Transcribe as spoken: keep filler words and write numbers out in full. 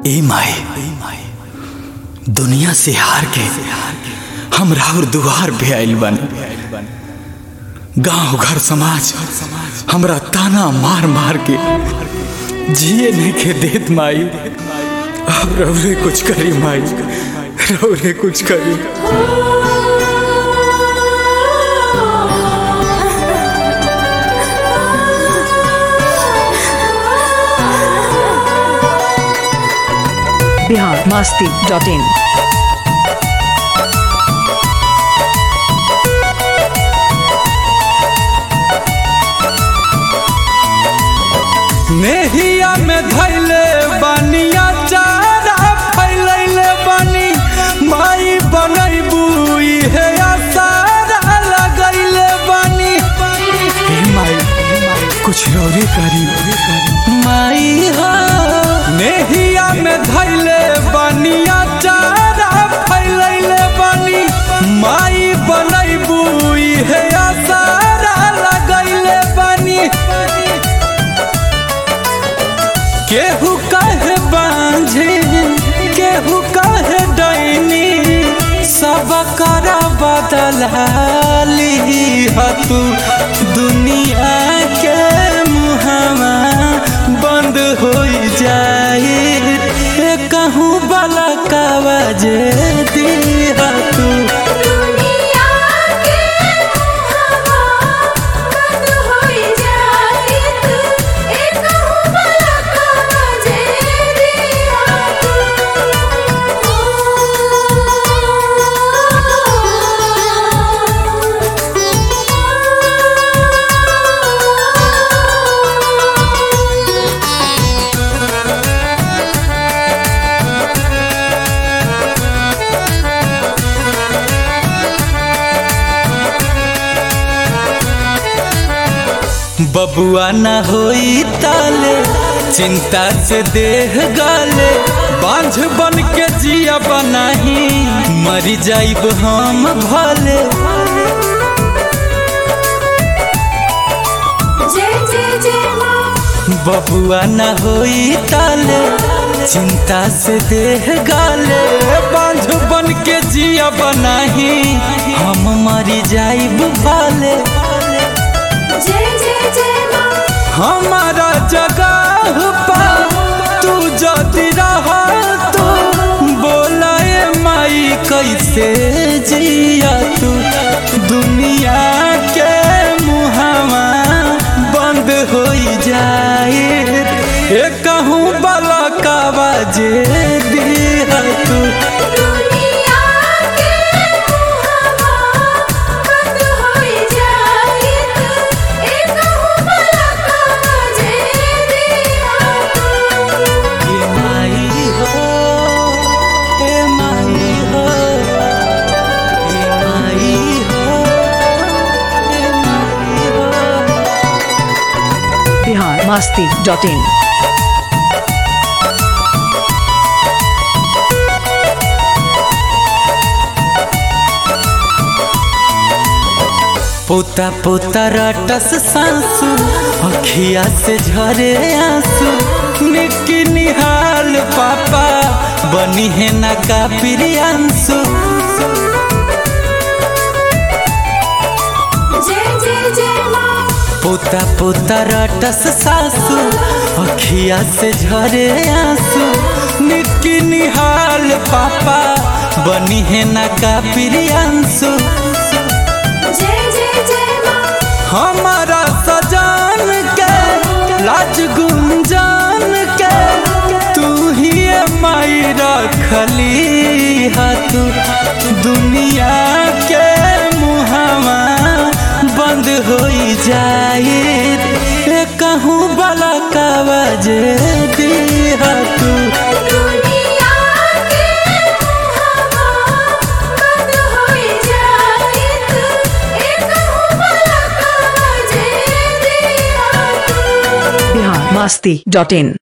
ए माई दुनिया से हार के हम राउर दुआर पे आइल बन। गांव घर समाज हमरा ताना मार मार के जिए नहीं के देत माई। अब रौरे कुछ करी माई, रौरे कुछ करी। Bihar Masti dot in. नेहिया में धैले बनिया चारा फैलैले बनी माई बनैबू इहे आसारा लगैले बनी। हे माई कुछ औरे करी माई हो। नेहिया में धैले बनिया चारा फैलैले बनी माई बनैबू इहे आसारा लगैले बनी। केहू कहे बांझे केहू कहे डैनी सब कर बदलाली तू दुनिया के मुहावा बंद हो जाए कहूँ बला कावजे दी तू। बबुआ न होई ताले चिंता से देह गाले बांझ बन के जिया बनाही मरी जाइब हम भले। बबुआ न होई ताले चिंता से देह गाले बांझ बन के जिया बनाही हम मरी जाइब भले। हमारा जगह पर तू जदि रहा तू बोलाए माई कैसे जिया तू दुनिया के मुहावा बंद हो जाए कहूँ बला कावजे दिया तू। Bihar Masti dot in. पोता पोता रटस सांसू अखिया से झरे आंसू निकी निहाल पापा बनी है ना का प्रियांशु। पोता पोता रटस सासू अखिया से झरे आंसू निकी निहाल पापा बनी है ना का प्रियांशु। हमारा सजान के लाज गुंजान के तू ही माई रखली तू दुनिया के मुहावा बंद हो जाए कहूँ बला कावजे दिया तू। बिहार मस्ती डॉट इन।